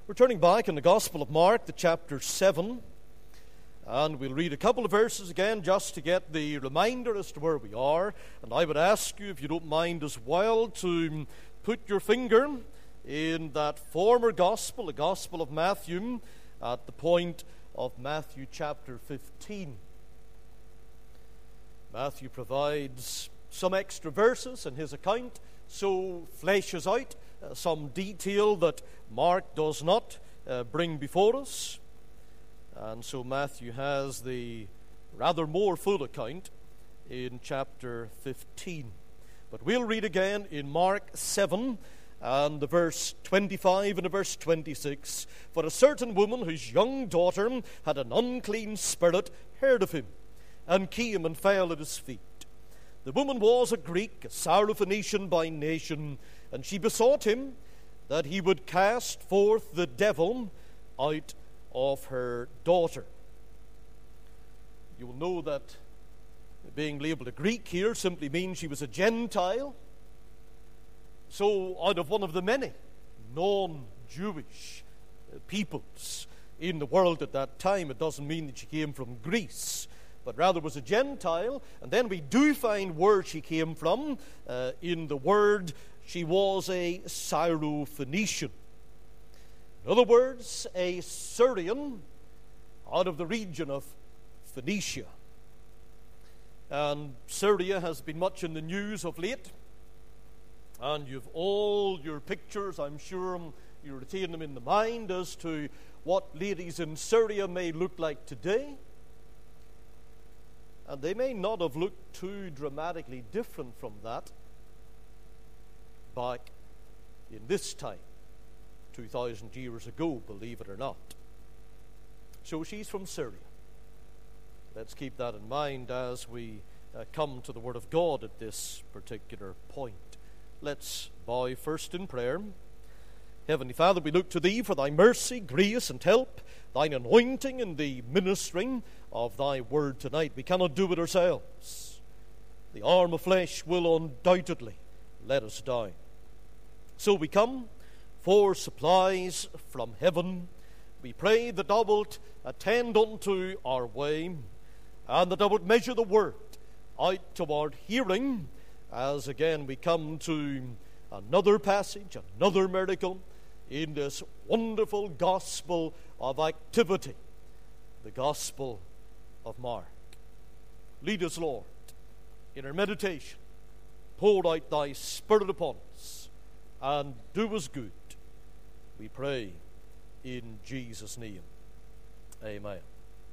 We're turning back in the Gospel of Mark, the chapter 7, and we'll read a couple of verses again just to get the reminder as to where we are. And I would ask you, if you don't mind as well, to put your finger in that former Gospel, the Gospel of Matthew, at the point of Matthew chapter 15. Matthew provides some extra verses in his account, so fleshes out some detail that Mark does not bring before us. And so Matthew has the rather more full account in chapter 15. But we'll read again in Mark 7 and the verse 25 and the verse 26. For a certain woman whose young daughter had an unclean spirit heard of him, and came and fell at his feet. The woman was a Greek, a Syrophoenician by nation, and she besought him that he would cast forth the devil out of her daughter. You will know that being labeled a Greek here simply means she was a Gentile. So out of one of the many non-Jewish peoples in the world at that time, it doesn't mean that she came from Greece, but rather was a Gentile. And then we do find where she came from. In the word, she was a Syrophoenician. In other words, a Syrian out of the region of Phoenicia. And Syria has been much in the news of late. And you've all your pictures, I'm sure you retain them in the mind as to what ladies in Syria may look like today. And they may not have looked too dramatically different from that back in this time, 2,000 years ago, believe it or not. So she's from Syria. Let's keep that in mind as we come to the Word of God at this particular point. Let's bow first in prayer. Heavenly Father, we look to Thee for Thy mercy, grace, and help, Thine anointing in the ministering of Thy Word tonight. We cannot do it ourselves. The arm of flesh will undoubtedly let us down. So we come for supplies from heaven. We pray that Thou wilt attend unto our way, and that Thou wilt measure the Word out toward hearing, as again we come to another passage, another miracle in this wonderful gospel of activity, the Gospel of Mark. Lead us, Lord, in our meditation. Pour out Thy Spirit upon us, and do us good, we pray in Jesus' name. Amen.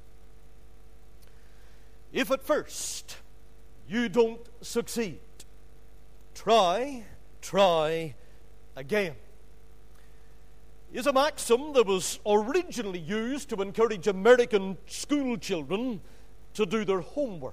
If at first you don't succeed, try again, is a maxim that was originally used to encourage American school children to do their homework.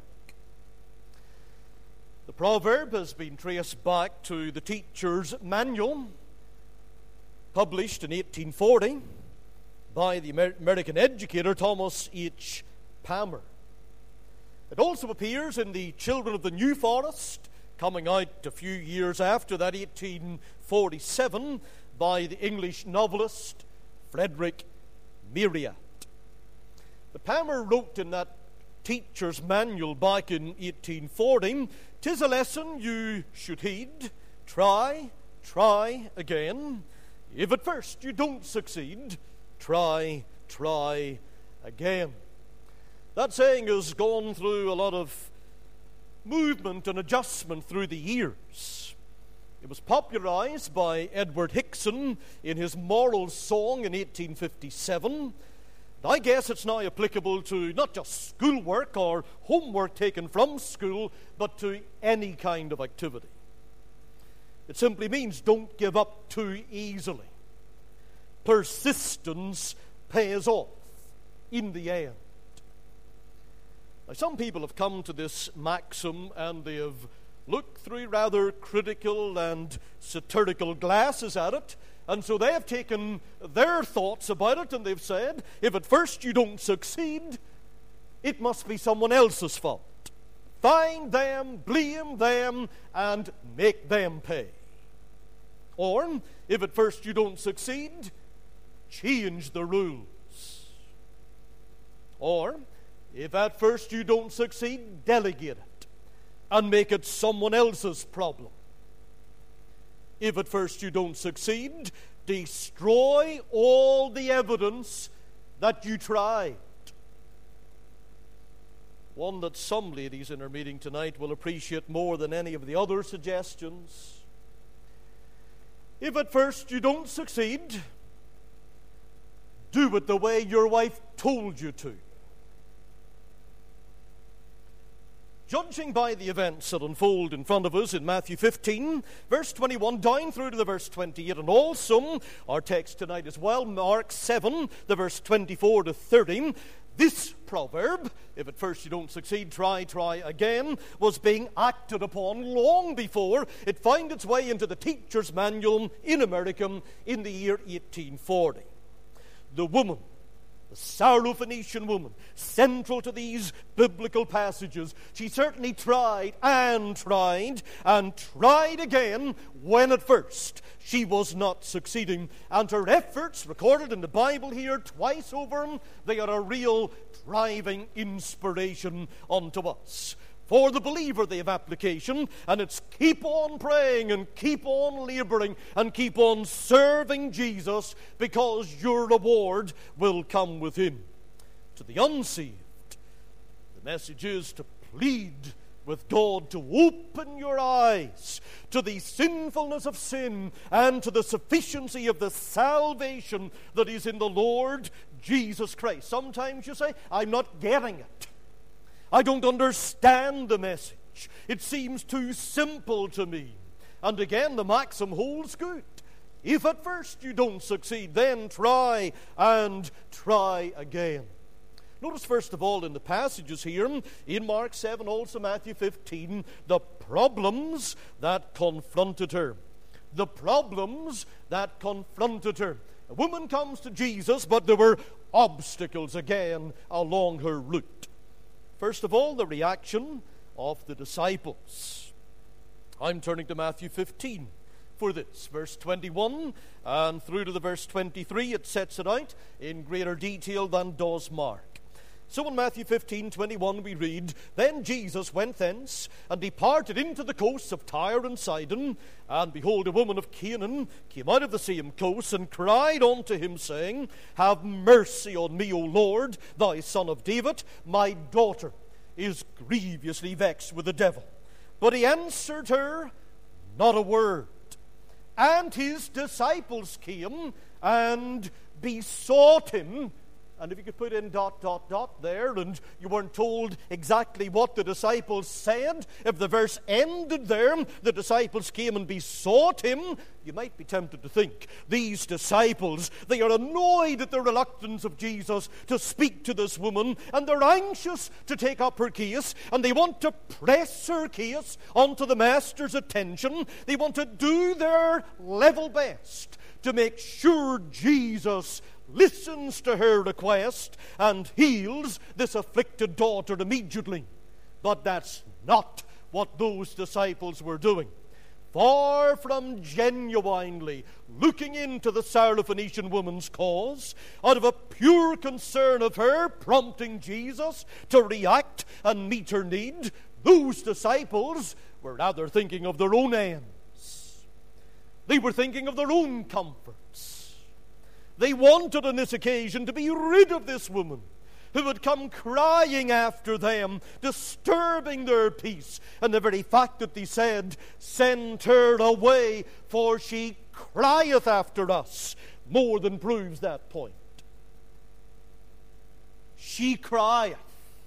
The proverb has been traced back to the teacher's manual, published in 1840 by the American educator Thomas H. Palmer. It also appears in the Children of the New Forest, coming out a few years after that, 1847, by the English novelist Frederick Marryat. But Palmer wrote in that teacher's manual back in 1840, "'Tis a lesson you should heed. Try again. If at first you don't succeed, try again." That saying has gone through a lot of movement and adjustment through the years. It was popularized by Edward Hickson in his Moral Song in 1857. I guess it's now applicable to not just schoolwork or homework taken from school, but to any kind of activity. It simply means don't give up too easily. Persistence pays off in the end. Now, some people have come to this maxim and they have looked through rather critical and satirical glasses at it, and so they have taken their thoughts about it and they've said, if at first you don't succeed, it must be someone else's fault. Find them, blame them, and make them pay. Or, if at first you don't succeed, change the rules. Or, if at first you don't succeed, delegate it and make it someone else's problem. If at first you don't succeed, destroy all the evidence that you tried. One that some ladies in our meeting tonight will appreciate more than any of the other suggestions. If at first you don't succeed, do it the way your wife told you to. Judging by the events that unfold in front of us in Matthew 15, verse 21, down through to the verse 28, and also our text tonight as well, Mark 7, the verse 24 to 30, this proverb, if at first you don't succeed, try again, was being acted upon long before it found its way into the teacher's manual in America in the year 1840. The woman, the Syrophoenician woman, central to these biblical passages, she certainly tried and tried again when at first she was not succeeding. And her efforts, recorded in the Bible here twice over, they are a real driving inspiration unto us. For the believer, they have application, and it's keep on praying and keep on laboring and keep on serving Jesus, because your reward will come with him. To the unsaved, the message is to plead with God to open your eyes to the sinfulness of sin and to the sufficiency of the salvation that is in the Lord Jesus Christ. Sometimes you say, I'm not getting it. I don't understand the message. It seems too simple to me. And again, the maxim holds good. If at first you don't succeed, then try and try again. Notice first of all in the passages here, in Mark 7, also Matthew 15, the problems that confronted her. The problems that confronted her. A woman comes to Jesus, but there were obstacles again along her route. First of all, the reaction of the disciples. I'm turning to Matthew 15 for this. Verse 21 and through to the verse 23, it sets it out in greater detail than does Mark. So in Matthew 15:21 we read, Then Jesus went thence, and departed into the coasts of Tyre and Sidon. And behold, a woman of Canaan came out of the same coast, and cried unto him, saying, Have mercy on me, O Lord, thy son of David. My daughter is grievously vexed with the devil. But he answered her not a word. And his disciples came and besought him. And if you could put in ... there, and you weren't told exactly what the disciples said, if the verse ended there, the disciples came and besought him, you might be tempted to think these disciples, they are annoyed at the reluctance of Jesus to speak to this woman, and they're anxious to take up her case, and they want to press her case onto the master's attention. They want to do their level best to make sure Jesus listens to her request and heals this afflicted daughter immediately. But that's not what those disciples were doing. Far from genuinely looking into the Syrophoenician woman's cause, out of a pure concern of her prompting Jesus to react and meet her need, those disciples were rather thinking of their own ends. They were thinking of their own comforts. They wanted on this occasion to be rid of this woman who had come crying after them, disturbing their peace. And the very fact that they said, Send her away, for she crieth after us, more than proves that point. She crieth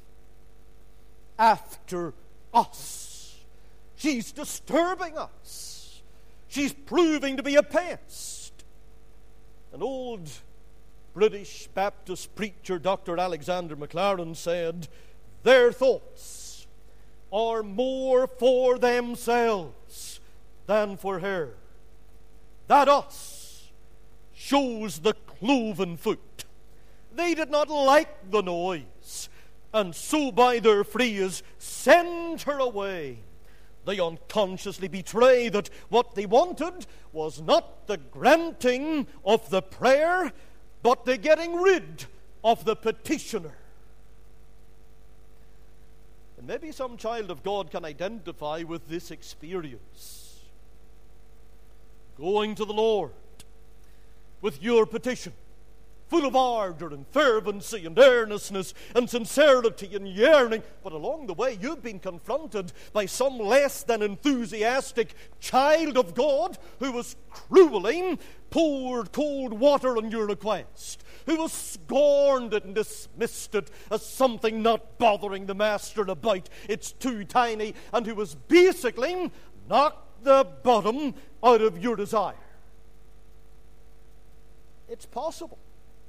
after us. She's disturbing us. She's proving to be a pest. An old British Baptist preacher, Dr. Alexander Maclaren, said, Their thoughts are more for themselves than for her. That us shows the cloven foot. They did not like the noise, and so by their phrase, send her away. They unconsciously betray that what they wanted was not the granting of the prayer, but the getting rid of the petitioner. And maybe some child of God can identify with this experience. Going to the Lord with your petition, full of ardor and fervency and earnestness and sincerity and yearning, but along the way you've been confronted by some less than enthusiastic child of God who was cruelly poured cold water on your request, who was scorned it and dismissed it as something not bothering the master about, it's too tiny, and who was basically knocked the bottom out of your desire. It's possible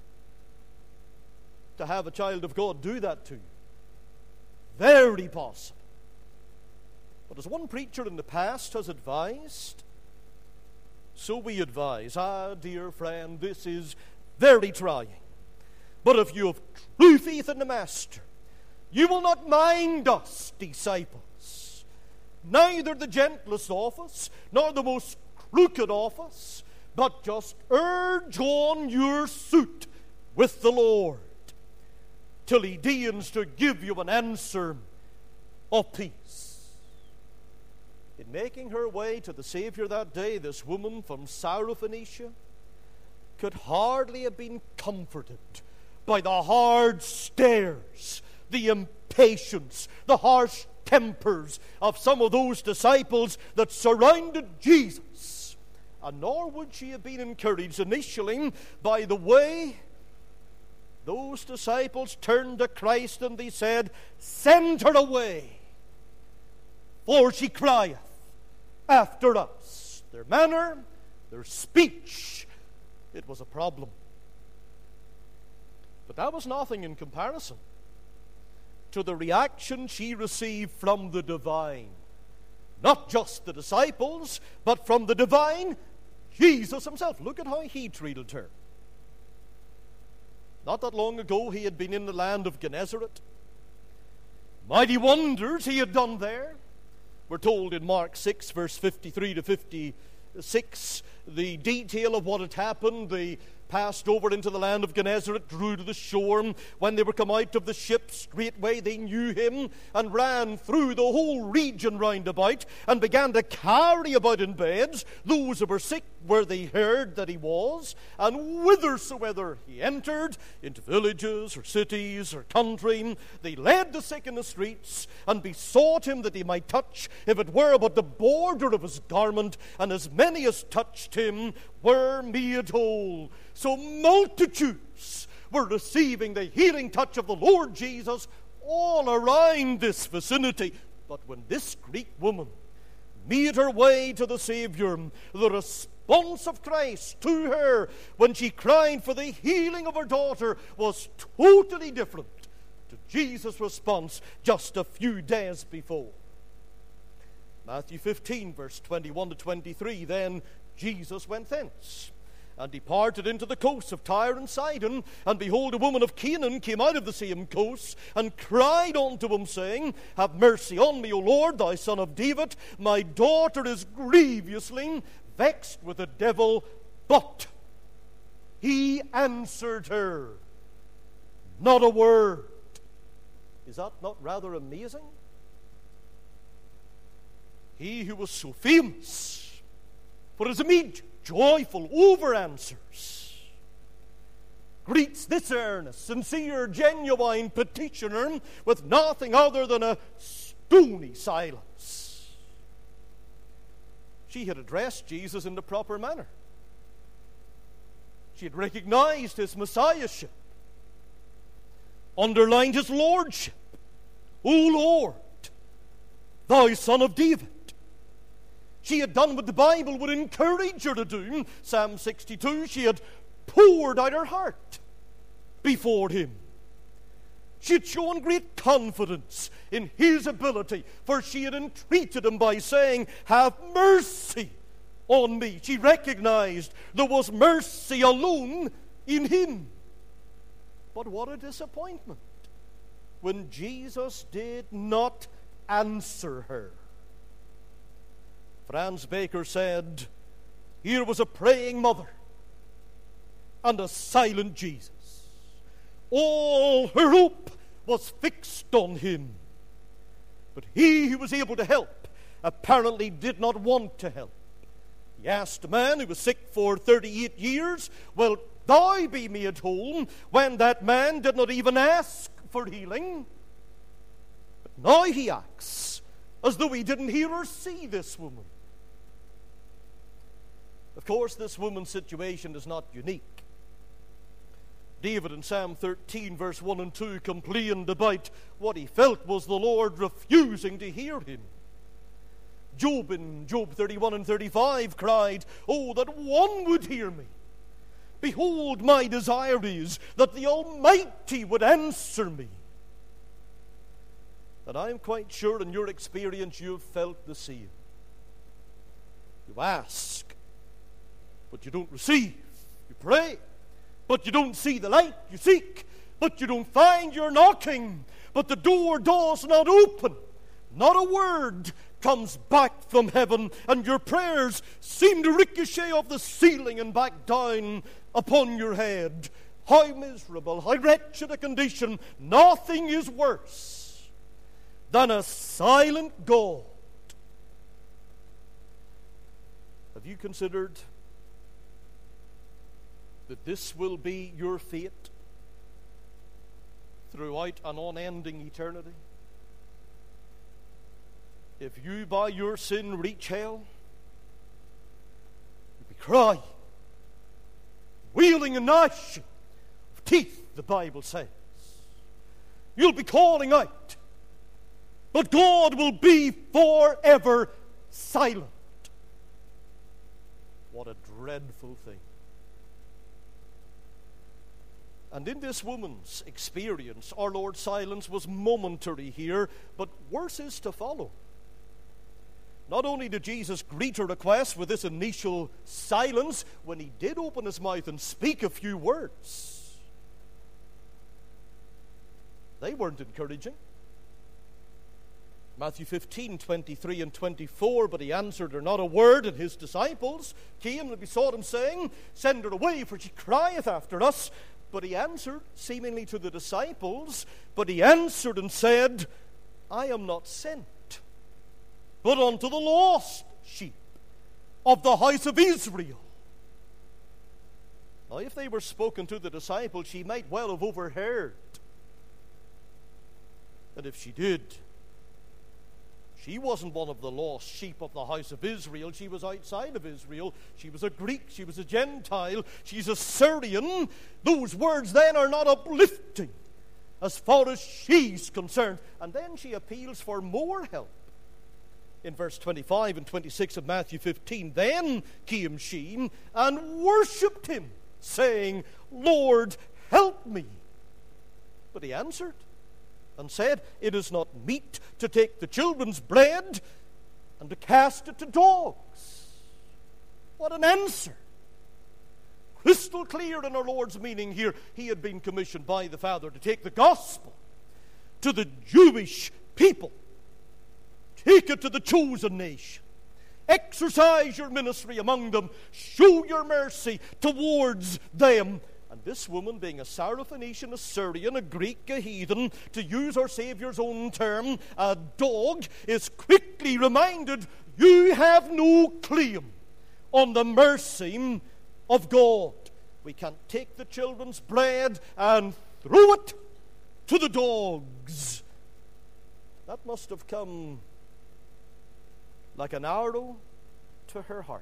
to have a child of God do that to you. Very possible. But as one preacher in the past has advised, so we advise, dear friend, this is very trying. But if you have true faith in the Master, you will not mind us, disciples. Neither the gentlest of us, nor the most crooked of us, but just urge on your suit with the Lord, till He deigns to give you an answer of peace. In making her way to the Savior that day, this woman from Syrophoenicia could hardly have been comforted by the hard stares, the impatience, the harsh tempers of some of those disciples that surrounded Jesus. And nor would she have been encouraged initially by the way those disciples turned to Christ and they said, "Send her away, for she crieth after us." Their manner, their speech, it was a problem. But that was nothing in comparison to the reaction she received from the divine. Not just the disciples, but from the divine Jesus Himself. Look at how He treated her. Not that long ago He had been in the land of Gennesaret. Mighty wonders He had done there. We're told in Mark 6, verse 53 to 56, the detail of what had happened. They passed over into the land of Gennesaret, drew to the shore. When they were come out of the ship, straightway they knew Him, and ran through the whole region round about, and began to carry about in beds those who were sick, where they heard that He was. And whithersoever He entered, into villages or cities or country, they led the sick in the streets, and besought Him that He might touch, if it were but the border of His garment. And as many as touched Him were made whole. So multitudes were receiving the healing touch of the Lord Jesus all around this vicinity. But when this Greek woman made her way to the Savior, the response of Christ to her when she cried for the healing of her daughter was totally different to Jesus' response just a few days before. Matthew 15, verse 21 to 23, then Jesus went thence, and departed into the coasts of Tyre and Sidon. And behold, a woman of Canaan came out of the same coast, and cried unto Him, saying, Have mercy on me, O Lord, Thou Son of David. My daughter is grievously vexed with a devil. But He answered her not a word. Is that not rather amazing? He who was so famous for His immediate, joyful over-answers greets this earnest, sincere, genuine petitioner with nothing other than a stony silence. She had addressed Jesus in the proper manner. She had recognized His messiahship, underlined His lordship. O Lord, Thou Son of David. She had done what the Bible would encourage her to do. Psalm 62, she had poured out her heart before Him. She had shown great confidence in His ability, for she had entreated Him by saying, Have mercy on me. She recognized there was mercy alone in Him. But what a disappointment when Jesus did not answer her. Franz Baker said, here was a praying mother and a silent Jesus. All her hope was fixed on him. But he who was able to help apparently did not want to help. He asked a man who was sick for 38 years, "Wilt thou be made whole?" when that man did not even ask for healing. But now he acts as though he didn't hear or see this woman. Of course, this woman's situation is not unique. David in Psalm 13, verse 1 and 2, complained about what he felt was the Lord refusing to hear him. Job in Job 31 and 35 cried, "Oh, that one would hear me. Behold, my desire is that the Almighty would answer me." And I am quite sure in your experience you have felt the same. You ask, but you don't receive. You pray, but you don't see the light. You seek, but you don't find. You're knocking, but the door does not open. Not a word comes back from heaven, and your prayers seem to ricochet off the ceiling and back down upon your head. How miserable, how wretched a condition. Nothing is worse than a silent God. Have you considered that this will be your fate throughout an unending eternity? If you by your sin reach hell, you'll be crying, wailing and gnashing of teeth, the Bible says. You'll be calling out, but God will be forever silent. What a dreadful thing. And in this woman's experience, our Lord's silence was momentary here, but worse is to follow. Not only did Jesus greet her request with this initial silence, when he did open his mouth and speak a few words, they weren't encouraging. Matthew 15, 23 and 24, "But he answered her not a word, and his disciples came and besought him, saying, Send her away, for she crieth after us. But he answered," seemingly to the disciples, "but he answered and said, I am not sent, but unto the lost sheep of the house of Israel." Now, if they were spoken to the disciples, she might well have overheard. And if she did, she wasn't one of the lost sheep of the house of Israel. She was outside of Israel. She was a Greek. She was a Gentile. She's a Syrian. Those words then are not uplifting as far as she's concerned. And then she appeals for more help. In verse 25 and 26 of Matthew 15, "Then came she and worshipped him, saying, Lord, help me. But he answered and said, It is not meet to take the children's bread and to cast it to dogs." What an answer! Crystal clear in our Lord's meaning here. He had been commissioned by the Father to take the gospel to the Jewish people. Take it to the chosen nation. Exercise your ministry among them. Show your mercy towards them. And this woman, being a Syrophoenician, a Syrian, a Greek, a heathen, to use our Saviour's own term, a dog, is quickly reminded, you have no claim on the mercy of God. We can't take the children's bread and throw it to the dogs. That must have come like an arrow to her heart.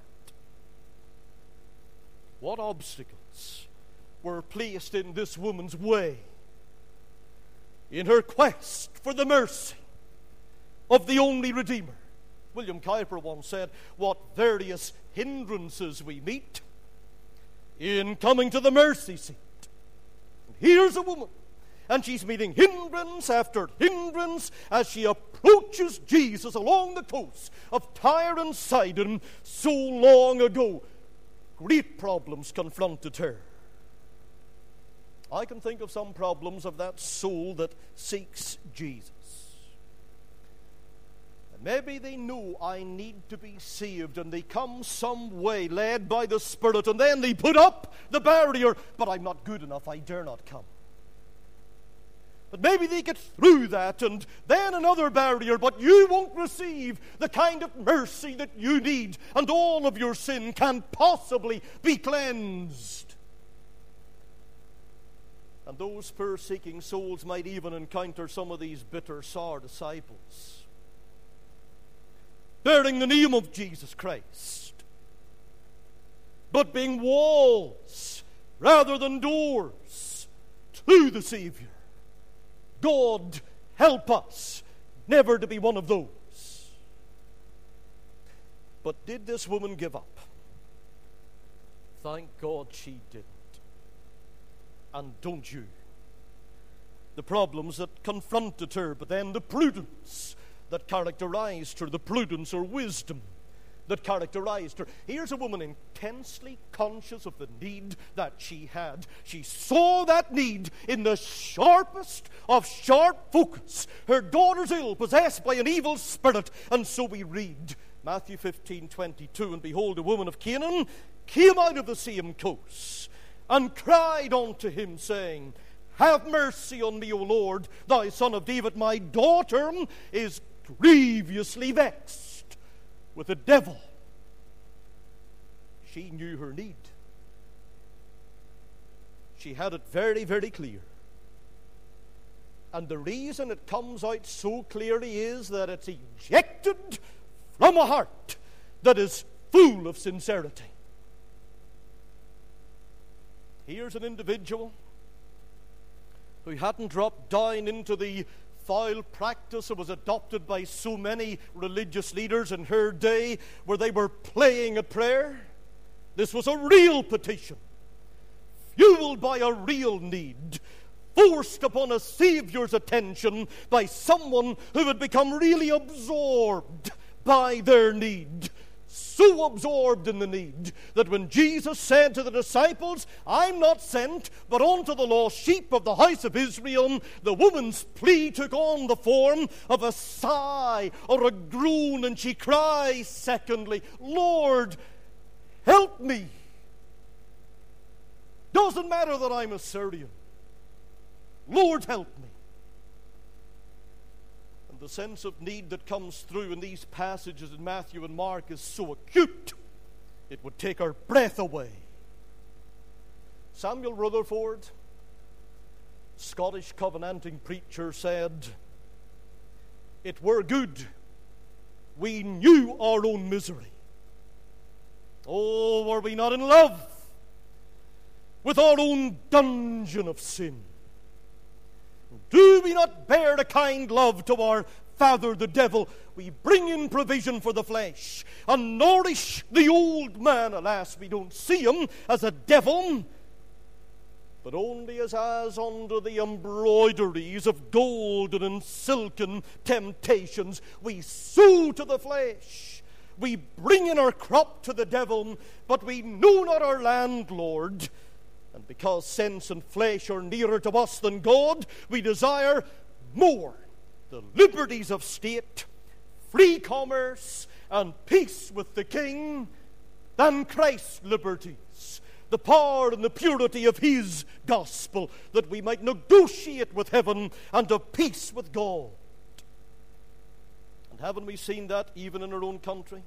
What obstacles were placed in this woman's way in her quest for the mercy of the only Redeemer? William Kuyper once said, "What various hindrances we meet in coming to the mercy seat." And here's a woman, and she's meeting hindrance after hindrance as she approaches Jesus along the coast of Tyre and Sidon so long ago. Great problems confronted her. I can think of some problems of that soul that seeks Jesus. Maybe they know I need to be saved, and they come some way, led by the Spirit, and then they put up the barrier, but I'm not good enough, I dare not come. But maybe they get through that, and then another barrier, but you won't receive the kind of mercy that you need, and all of your sin can possibly be cleansed. And those poor-seeking souls might even encounter some of these bitter, sour disciples, bearing the name of Jesus Christ, but being walls rather than doors to the Savior. God help us never to be one of those. But did this woman give up? Thank God she didn't. And don't you. The problems that confronted her, but then the prudence that characterized her, the prudence or wisdom that characterized her. Here's a woman intensely conscious of the need that she had. She saw that need in the sharpest of sharp focus. Her daughter's ill, possessed by an evil spirit. And so we read Matthew 15:22, and behold, a woman of Canaan came out of the same coast and cried unto him, saying, Have mercy on me, O Lord, thou son of David. My daughter is grievously vexed with the devil. She knew her need. She had it very, very clear. And the reason it comes out so clearly is that it's ejected from a heart that is full of sincerity. Here's an individual who hadn't dropped down into the foul practice that was adopted by so many religious leaders in her day, where they were playing at prayer. This was a real petition, fueled by a real need, forced upon a Savior's attention by someone who had become really absorbed by their need. So absorbed in the need that when Jesus said to the disciples, I'm not sent but unto the lost sheep of the house of Israel, the woman's plea took on the form of a sigh or a groan, and she cries, secondly, Lord, help me. Doesn't matter that I'm a Syrian. Lord, help me. The sense of need that comes through in these passages in Matthew and Mark is so acute, it would take our breath away. Samuel Rutherford, Scottish covenanting preacher, said, It were good we knew our own misery. Oh, were we not in love with our own dungeon of sin? Do we not bear a kind love to our father the devil? We bring in provision for the flesh and nourish the old man. Alas, we don't see him as a devil, but only as under the embroideries of golden and silken temptations. We sow to the flesh. We bring in our crop to the devil, but we know not our landlord. And because sense and flesh are nearer to us than God, we desire more the liberties of state, free commerce, and peace with the King than Christ's liberties, the power and the purity of His gospel, that we might negotiate with heaven and have peace with God. And haven't we seen that even in our own country?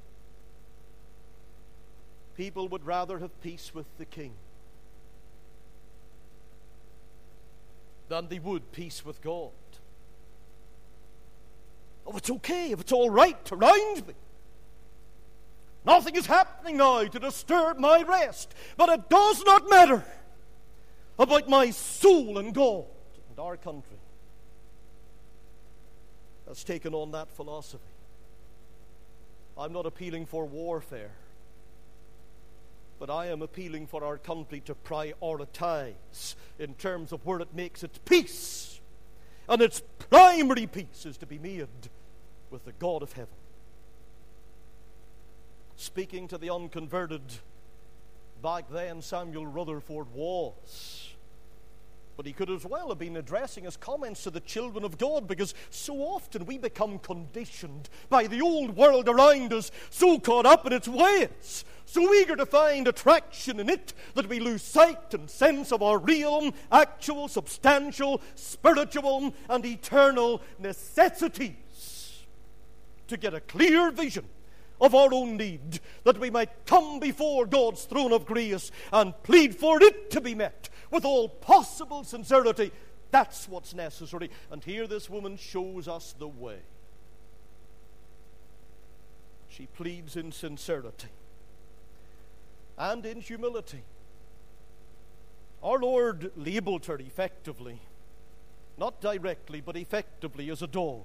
People would rather have peace with the King than they would peace with God. Oh, it's okay if it's all right around me. Nothing is happening now to disturb my rest. But it does not matter about my soul and God. And our country has taken on that philosophy. I'm not appealing for warfare, but I am appealing for our country to prioritize in terms of where it makes its peace. And its primary peace is to be made with the God of heaven. Speaking to the unconverted, back then Samuel Rutherford was. But he could as well have been addressing his comments to the children of God, because so often we become conditioned by the old world around us, so caught up in its ways, so eager to find attraction in it, that we lose sight and sense of our real, actual, substantial, spiritual, and eternal necessities. To get a clear vision of our own need, that we might come before God's throne of grace and plead for it to be met with all possible sincerity. That's what's necessary. And here this woman shows us the way. She pleads in sincerity and in humility. Our Lord labeled her effectively, not directly, but effectively, as a dog.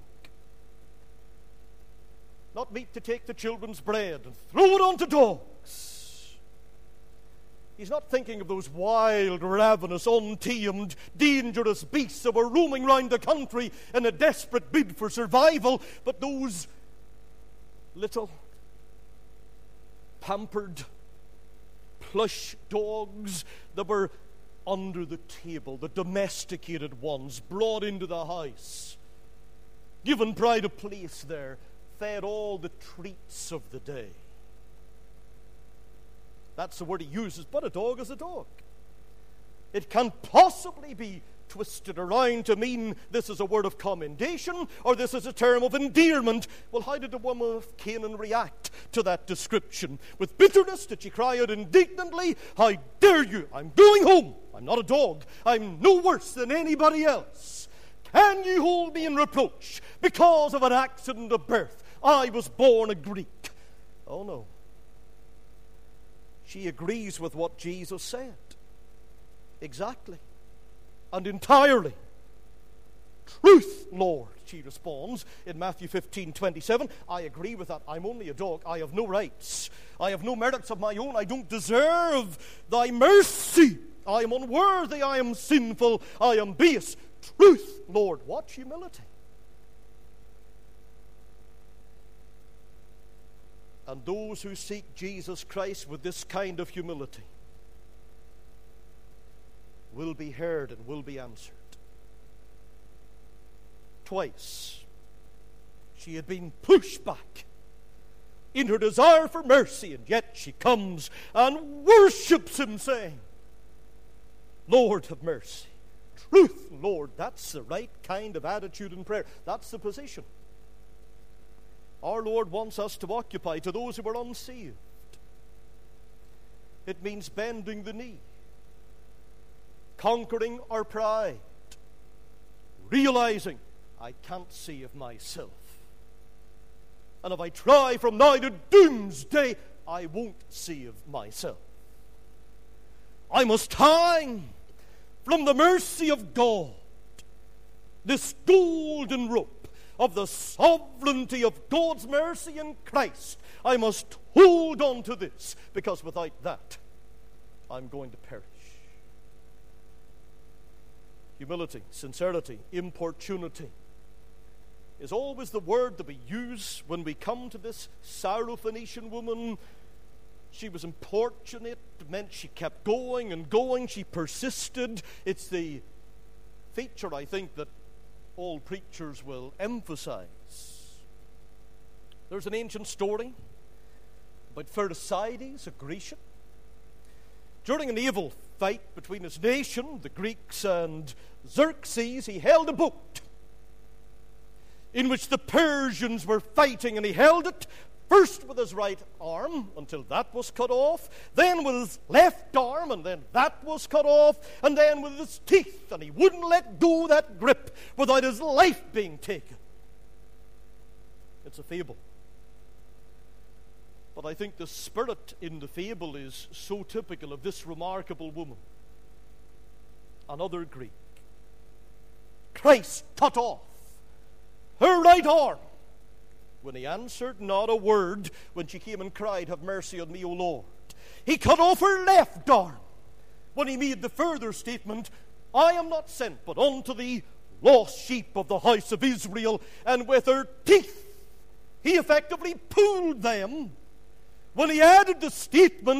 Not meat to take the children's bread and throw it onto dogs. He's not thinking of those wild, ravenous, untamed, dangerous beasts that were roaming round the country in a desperate bid for survival, but those little, pampered, plush dogs that were under the table, the domesticated ones, brought into the house, given pride of place there, fed all the treats of the day. That's the word he uses, but a dog is a dog. It can't possibly be twisted around to mean this is a word of commendation or this is a term of endearment. Well, how did the woman of Canaan react to that description? With bitterness did she cry out indignantly, "How dare you? I'm going home. I'm not a dog. I'm no worse than anybody else. Can you hold me in reproach because of an accident of birth? I was born a Greek." Oh no. She agrees with what Jesus said. Exactly. And entirely. "Truth, Lord," she responds in Matthew 15:27. "I agree with that. I'm only a dog. I have no rights. I have no merits of my own. I don't deserve thy mercy. I am unworthy. I am sinful. I am base. Truth, Lord." What humility. And those who seek Jesus Christ with this kind of humility will be heard and will be answered. Twice she had been pushed back in her desire for mercy, and yet she comes and worships him, saying, "Lord, have mercy." Truth, Lord. That's the right kind of attitude in prayer. That's the position our Lord wants us to occupy to those who are unsaved. It means bending the knee, conquering our pride, realizing I can't save myself. And if I try from now to doomsday, I won't save myself. I must hang from the mercy of God, this golden rope of the sovereignty of God's mercy in Christ. I must hold on to this, because without that, I'm going to perish. Humility, sincerity, importunity is always the word that we use when we come to this Syrophoenician woman. She was importunate. It meant she kept going and going. She persisted. It's the feature, I think, that all preachers will emphasize. There's an ancient story about Pherecydes, a Grecian. During a naval fight between his nation, the Greeks, and Xerxes, he held a boat in which the Persians were fighting, and he held it first with his right arm until that was cut off, then with his left arm, and then that was cut off, and then with his teeth, and he wouldn't let go that grip without his life being taken. It's a fable. But I think the spirit in the fable is so typical of this remarkable woman. Another Greek. Christ cut off her right arm when he answered not a word when she came and cried, "Have mercy on me, O Lord." He cut off her left arm when he made the further statement, "I am not sent but unto the lost sheep of the house of Israel." And with her teeth, he effectively pulled them when he added the statement,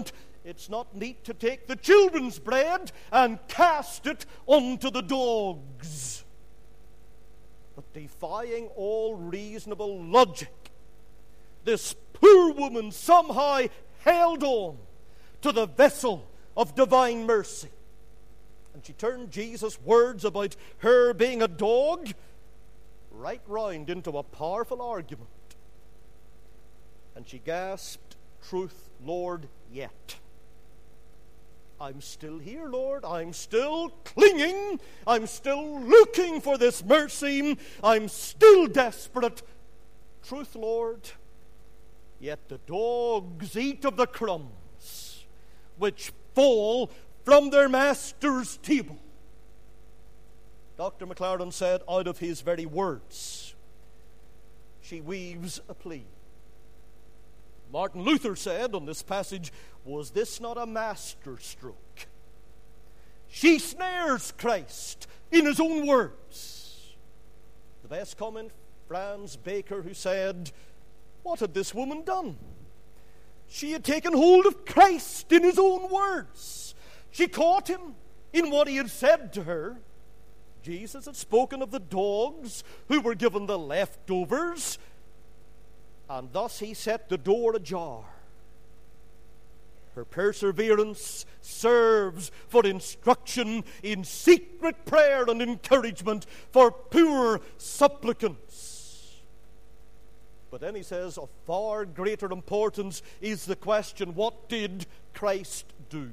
It's not meet to take the children's bread and cast it unto the dogs. But defying all reasonable logic, this poor woman somehow held on to the vessel of divine mercy. And she turned Jesus' words about her being a dog right round into a powerful argument. And she gasped, "Truth, Lord, yet. I'm still here, Lord. I'm still clinging. I'm still looking for this mercy. I'm still desperate. Truth, Lord, yet the dogs eat of the crumbs which fall from their master's table." Dr. McLaren said, out of his very words, she weaves a plea. Martin Luther said on this passage, was this not a master stroke? She snares Christ in his own words. The best comment, Franz Baker, who said, what had this woman done? She had taken hold of Christ in his own words. She caught him in what he had said to her. Jesus had spoken of the dogs who were given the leftovers, and thus he set the door ajar. Her perseverance serves for instruction in secret prayer and encouragement for poor supplicants. But then he says, of far greater importance is the question, what did Christ do?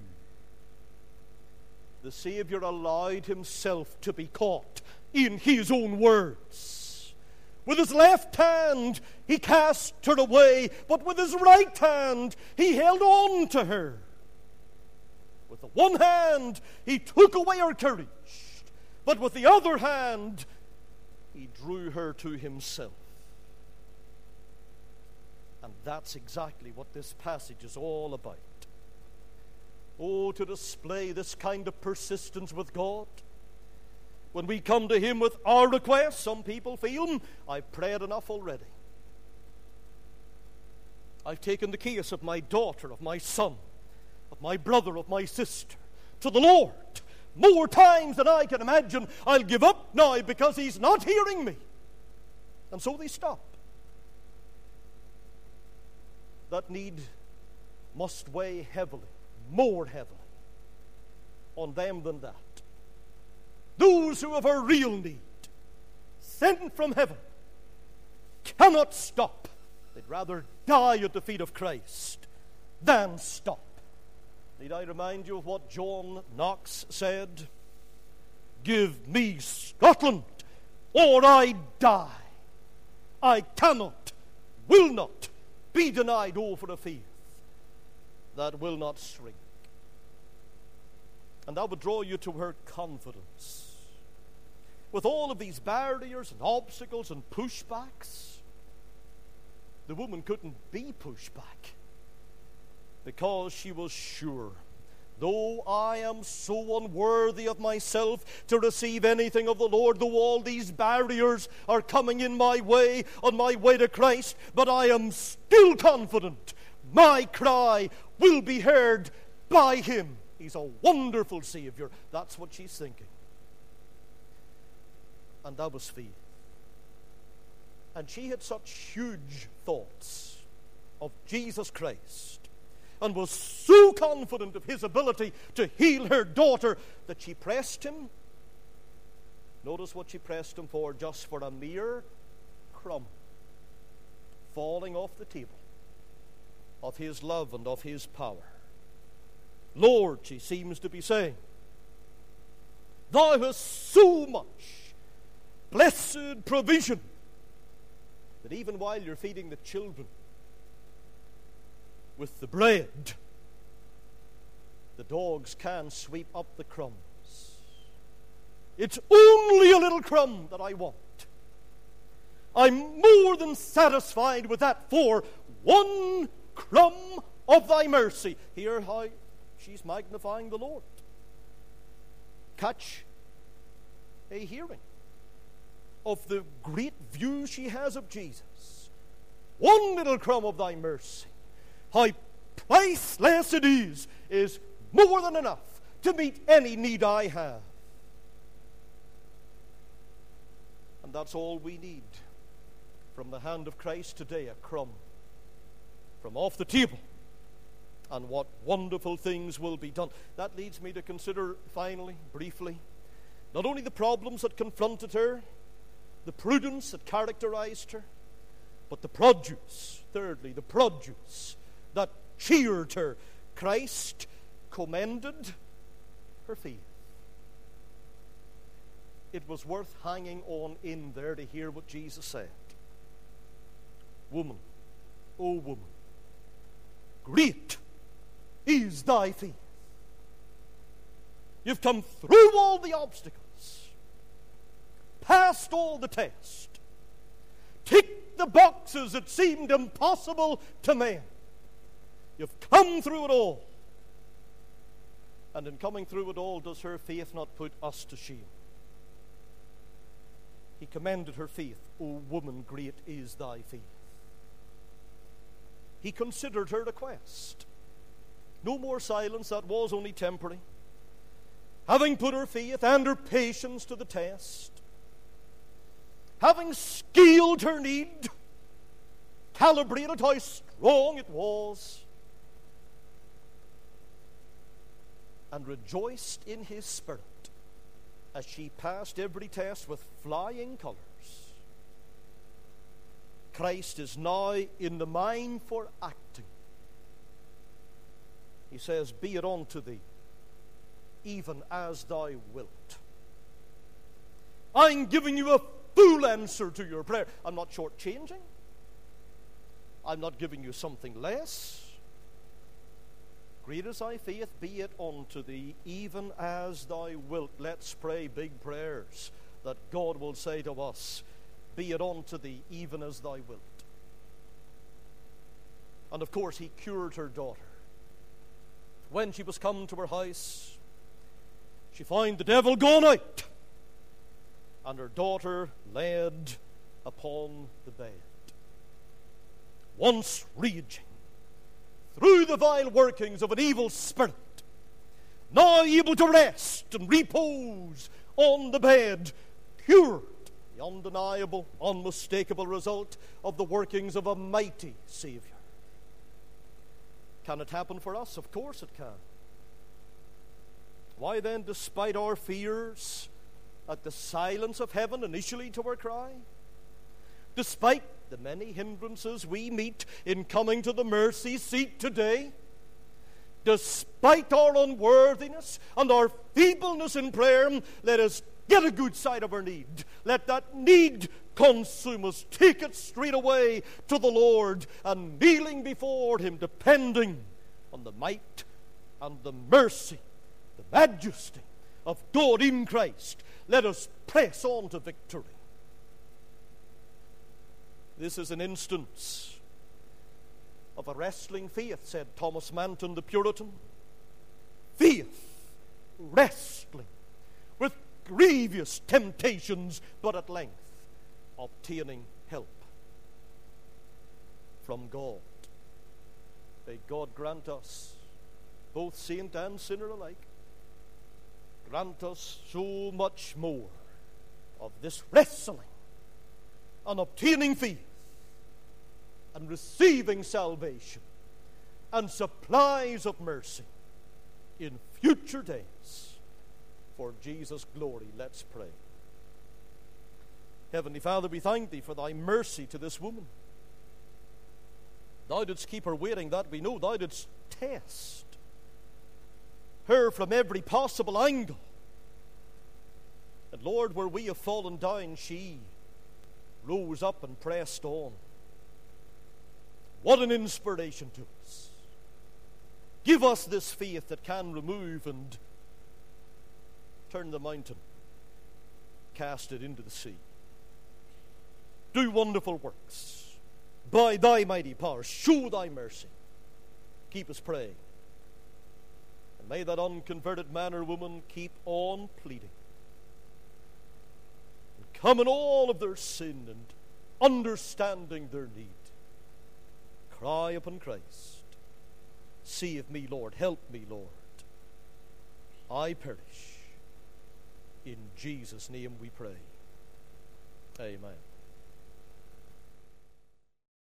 The Savior allowed himself to be caught in his own words. With his left hand, he cast her away, but with his right hand, he held on to her. With the one hand, he took away her courage, but with the other hand, he drew her to himself. And that's exactly what this passage is all about. Oh, to display this kind of persistence with God. When we come to him with our requests, some people feel, I've prayed enough already. I've taken the case of my daughter, of my son, of my brother, of my sister, to the Lord more times than I can imagine. I'll give up now because he's not hearing me. And so they stop. That need must weigh heavily, more heavily, on them than that. Those who have a real need, sent from heaven, cannot stop. They'd rather die at the feet of Christ than stop. Need I remind you of what John Knox said? Give me Scotland, or I die. I cannot, will not be denied over a faith that will not shrink. And I would draw you to her confidence. With all of these barriers and obstacles and pushbacks, the woman couldn't be pushed back because she was sure, though I am so unworthy of myself to receive anything of the Lord, though all these barriers are coming in my way, on my way to Christ, but I am still confident my cry will be heard by him. He's a wonderful Savior. That's what she's thinking. And that was faith. And she had such huge thoughts of Jesus Christ and was so confident of his ability to heal her daughter that she pressed him. Notice what she pressed him for, just for a mere crumb falling off the table of his love and of his power. Lord, she seems to be saying, thou hast so much blessed provision that even while you're feeding the children with the bread, the dogs can sweep up the crumbs. It's only a little crumb that I want. I'm more than satisfied with that for one crumb of thy mercy. Hear how she's magnifying the Lord. Catch a hearing of the great view she has of Jesus. One little crumb of thy mercy. How priceless it is more than enough to meet any need I have. And that's all we need from the hand of Christ today, a crumb from off the table. And what wonderful things will be done. That leads me to consider finally, briefly, not only the problems that confronted her, the prudence that characterized her, but the produce, thirdly, the produce that cheered her. Christ commended her faith. It was worth hanging on in there to hear what Jesus said. Woman, O woman, great is thy faith. You've come through all the obstacles, passed all the tests, ticked the boxes that seemed impossible to man. You've come through it all. And in coming through it all, does her faith not put us to shame? He commended her faith. O woman, great is thy faith. He considered her request. No more silence, that was only temporary. Having put her faith and her patience to the test, having scaled her need, calibrated how strong it was, and rejoiced in his spirit as she passed every test with flying colors. Christ is now in the mind for acting. He says, be it unto thee, even as thou wilt. I'm giving you a full answer to your prayer. I'm not shortchanging. I'm not giving you something less. Great is thy faith, be it unto thee, even as thou wilt. Let's pray big prayers that God will say to us, be it unto thee, even as thou wilt. And of course, he cured her daughter. When she was come to her house, she found the devil gone out, and her daughter laid upon the bed. Once raging through the vile workings of an evil spirit, now able to rest and repose on the bed, cured, the undeniable, unmistakable result of the workings of a mighty Savior. Can it happen for us? Of course it can. Why then, despite our fears at the silence of heaven initially to our cry, despite the many hindrances we meet in coming to the mercy seat today, despite our unworthiness and our feebleness in prayer, let us get a good sight of our need. Let that need consume us. Take it straight away to the Lord, and kneeling before him, depending on the might and the mercy, the majesty of God in Christ, let us press on to victory. This is an instance of a wrestling faith, said Thomas Manton the Puritan. Faith wrestling with grievous temptations, but at length obtaining help from God. May God grant us, both saint and sinner alike, grant us so much more of this wrestling and obtaining faith and receiving salvation and supplies of mercy in future days. For Jesus' glory, let's pray. Heavenly Father, we thank thee for thy mercy to this woman. Thou didst keep her waiting, that we know. Thou didst test her from every possible angle. And Lord, where we have fallen down, she rose up and pressed on. What an inspiration to us. Give us this faith that can remove and turn the mountain, cast it into the sea. Do wonderful works by thy mighty power. Show thy mercy. Keep us praying. And may that unconverted man or woman keep on pleading and come in all of their sin and understanding their need. Cry upon Christ. Save me, Lord. Help me, Lord. I perish. In Jesus' name we pray. Amen.